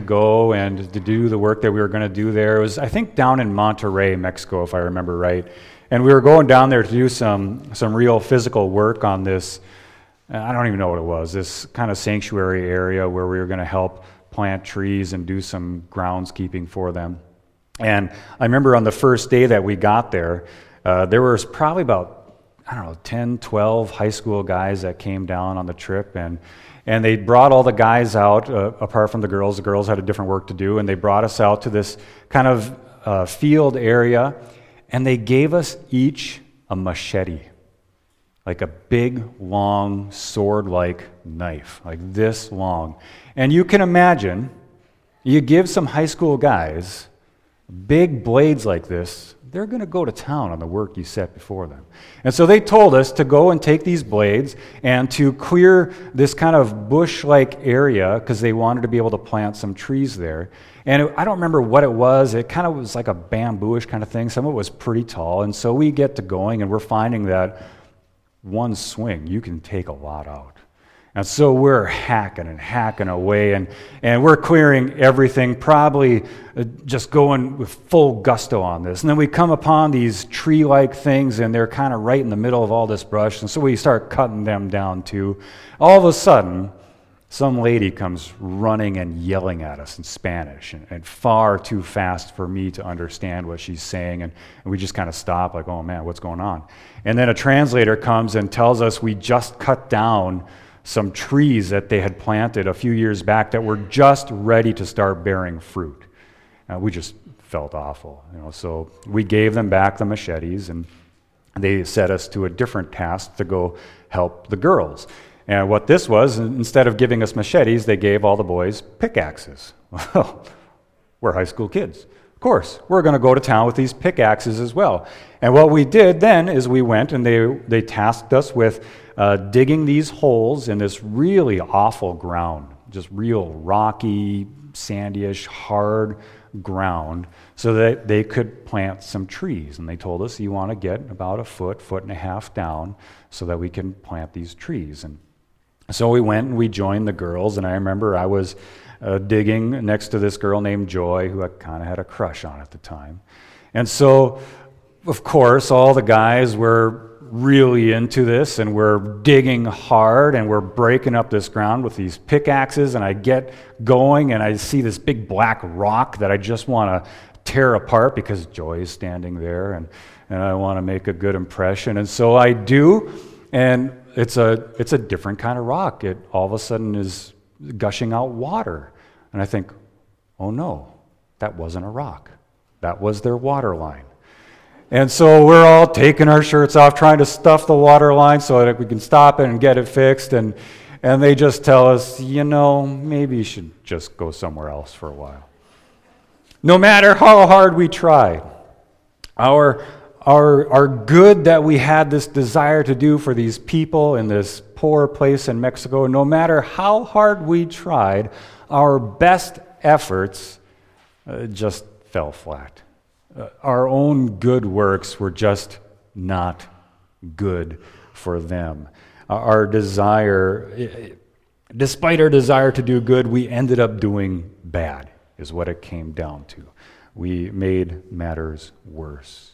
go and to do the work that we were going to do there. It was, I think, down in Monterrey, Mexico, if I remember right. And we were going down there to do some real physical work on this, I don't even know what it was, this kind of sanctuary area where we were going to help plant trees and do some groundskeeping for them. And I remember on the first day that we got there, there was probably about, 10, 12 high school guys that came down on the trip, and they brought all the guys out, apart from the girls. The girls had a different work to do, and they brought us out to this kind of field area, and they gave us each a machete, like a big, long, sword-like knife, like this long. And you can imagine, you give some high school guys big blades like this, they're going to go to town on the work you set before them. And so they told us to go and take these blades and to clear this kind of bush-like area because they wanted to be able to plant some trees there. And I don't remember what it was. It kind of was like a bamboo-ish kind of thing. Some of it was pretty tall. And so we get to going, and we're finding that one swing, you can take a lot out. And so we're hacking away, and we're clearing everything, probably just going with full gusto on this. And then we come upon these tree-like things, and they're kind of right in the middle of all this brush, and so we start cutting them down too. All of a sudden, some lady comes running and yelling at us in Spanish, and far too fast for me to understand what she's saying, and we just kind of stop, like, oh man, what's going on? And then a translator comes and tells us we just cut down some trees that they had planted a few years back that were just ready to start bearing fruit. We just felt awful, So we gave them back the machetes, and they set us to a different task to go help the girls. And what this was, instead of giving us machetes, they gave all the boys pickaxes. Well, we're high school kids. Of course, we're going to go to town with these pickaxes as well. And what we did then is we went and they tasked us with digging these holes in this really awful ground, just real rocky, sandyish, hard ground, so that they could plant some trees. And they told us, you want to get about a foot and a half down so that we can plant these trees. And so we went and we joined the girls, and I remember I was digging next to this girl named Joy, who I kind of had a crush on at the time. And so, of course, all the guys were really into this, and we're digging hard, and we're breaking up this ground with these pickaxes, and I get going, and I see this big black rock that I just want to tear apart because Joy is standing there, and I want to make a good impression. And so I do, and it's a different kind of rock. It all of a sudden is gushing out water. And I think, oh no, that wasn't a rock. That was their water line. And so we're all taking our shirts off, trying to stuff the water line so that we can stop it and get it fixed. And they just tell us, maybe you should just go somewhere else for a while. No matter how hard we tried, our good that we had this desire to do for these people in this poor place in Mexico, no matter how hard we tried, our best efforts just fell flat. Our own good works were just not good for them. Our desire, despite our desire to do good, we ended up doing bad, is what it came down to. We made matters worse.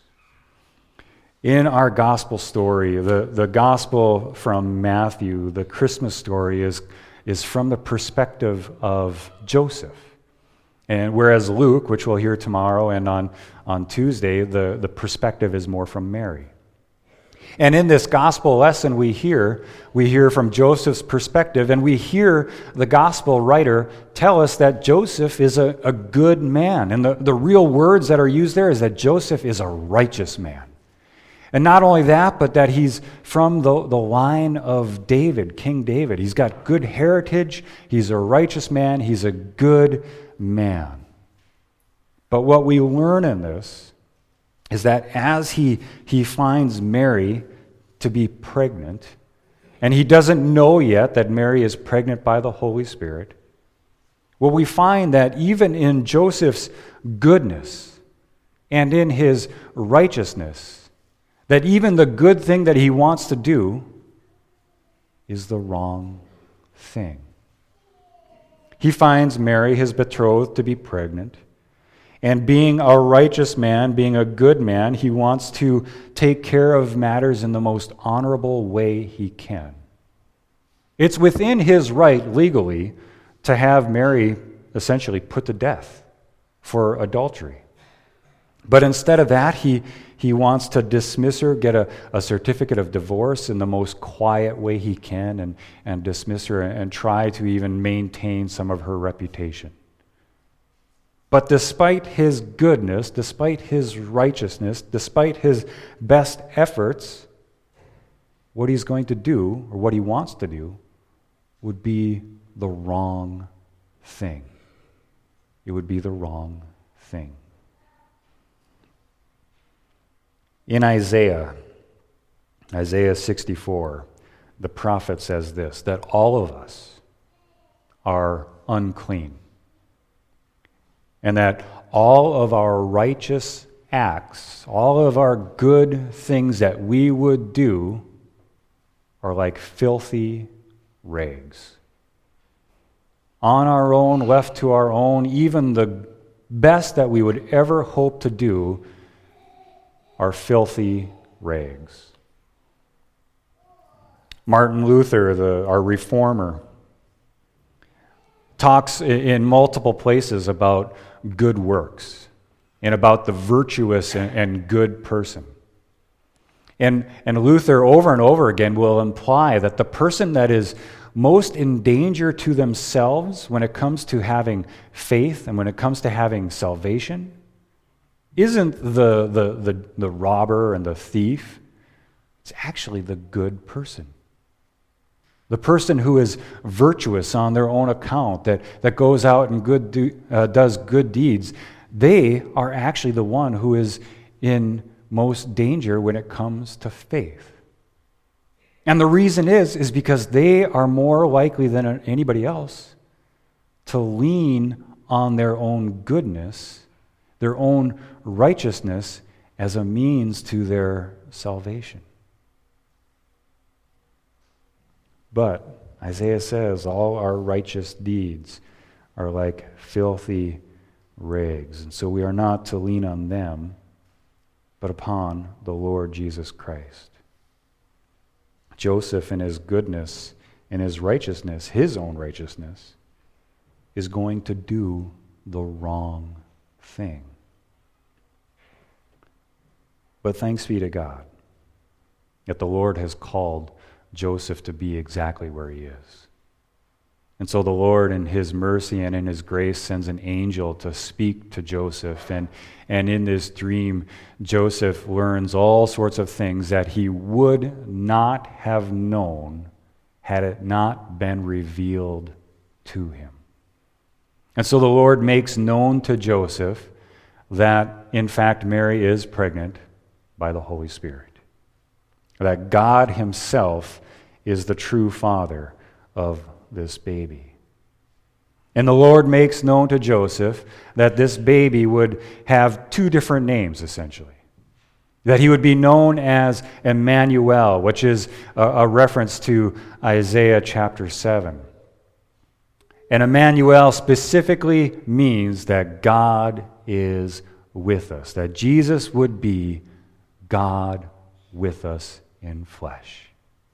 In our gospel story, the gospel from Matthew, the Christmas story, is from the perspective of Joseph. And whereas Luke, which we'll hear tomorrow and on Tuesday, the perspective is more from Mary. And in this gospel lesson we hear from Joseph's perspective, and we hear the gospel writer tell us that Joseph is a good man. And the real words that are used there is that Joseph is a righteous man. And not only that, but that he's from the line of David, King David. He's got good heritage. He's a righteous man. He's a good man. But what we learn in this is that as he finds Mary to be pregnant, and he doesn't know yet that Mary is pregnant by the Holy Spirit, well, we find that even in Joseph's goodness and in his righteousness, that even the good thing that he wants to do is the wrong thing. He finds Mary, his betrothed, to be pregnant. And being a righteous man, being a good man, he wants to take care of matters in the most honorable way he can. It's within his right legally to have Mary essentially put to death for adultery. But instead of that, he wants to dismiss her, get a certificate of divorce in the most quiet way he can, and dismiss her and try to even maintain some of her reputation. But despite his goodness, despite his righteousness, despite his best efforts, what he's going to do, or what he wants to do, would be the wrong thing. It would be the wrong thing. In Isaiah 64, the prophet says this, that all of us are unclean, and that all of our righteous acts, all of our good things that we would do are like filthy rags. On our own, left to our own, even the best that we would ever hope to do are filthy rags. Martin Luther, our reformer, talks in multiple places about good works and about the virtuous and good person. And Luther over and over again will imply that the person that is most in danger to themselves when it comes to having faith and when it comes to having salvation isn't the robber and the thief. It's actually the good person. The person who is virtuous on their own account, that goes out and does good deeds, they are actually the one who is in most danger when it comes to faith. And the reason is because they are more likely than anybody else to lean on their own goodness, their own righteousness as a means to their salvation. But Isaiah says all our righteous deeds are like filthy rags. And so we are not to lean on them, but upon the Lord Jesus Christ. Joseph, in his goodness, in his righteousness, his own righteousness, is going to do the wrong thing. But thanks be to God that the Lord has called Joseph to be exactly where he is. And so the Lord, in his mercy and in his grace, sends an angel to speak to Joseph. And in this dream, Joseph learns all sorts of things that he would not have known had it not been revealed to him. And so the Lord makes known to Joseph that, in fact, Mary is pregnant by the Holy Spirit. That God himself is the true father of this baby. And the Lord makes known to Joseph that this baby would have two different names, essentially. That he would be known as Emmanuel, which is a reference to Isaiah chapter 7. And Emmanuel specifically means that God is with us, that Jesus would be God with us in flesh.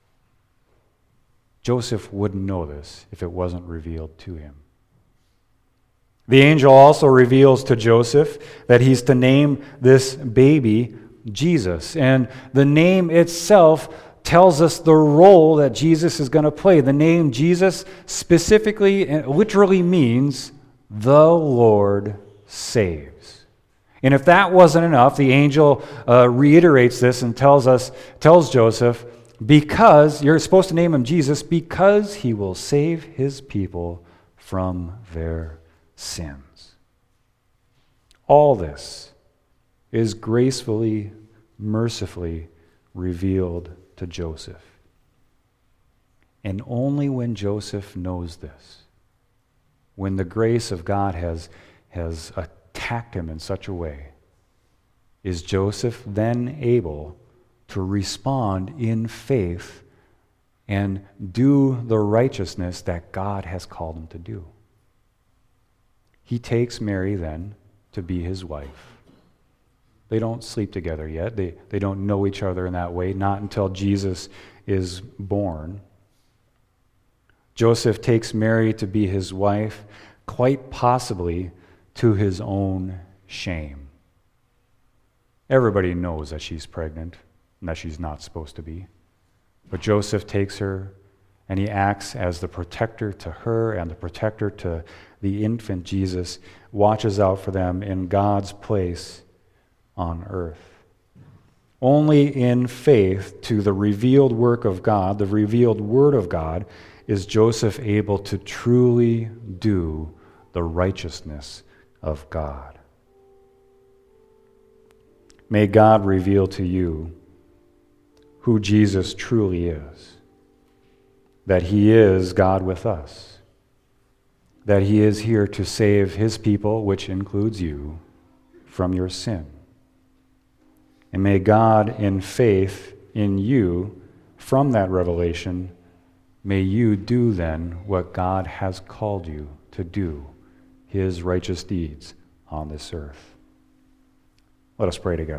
Joseph wouldn't know this if it wasn't revealed to him. The angel also reveals to Joseph that he's to name this baby Jesus. And the name itself tells us the role that Jesus is going to play. The name Jesus specifically and literally means the Lord saves. And if that wasn't enough, the angel reiterates this and tells Joseph, because you're supposed to name him Jesus, because he will save his people from their sins. All this is gracefully, mercifully revealed to Joseph. And only when Joseph knows this, when the grace of God has attacked him in such a way, is Joseph then able to respond in faith and do the righteousness that God has called him to do. he takes Mary then to be his wife. They don't sleep together yet. They don't know each other in that way, not until Jesus is born. Joseph takes Mary to be his wife, quite possibly to his own shame. Everybody knows that she's pregnant and that she's not supposed to be. But Joseph takes her and he acts as the protector to her and the protector to the infant Jesus, watches out for them in God's place on earth. Only in faith to the revealed work of God, the revealed word of God, is Joseph able to truly do the righteousness of God. May God reveal to you who Jesus truly is, that he is God with us, that he is here to save his people, which includes you, from your sin. And may God, in faith in you, from that revelation, may you do then what God has called you to do, his righteous deeds on this earth. Let us pray together.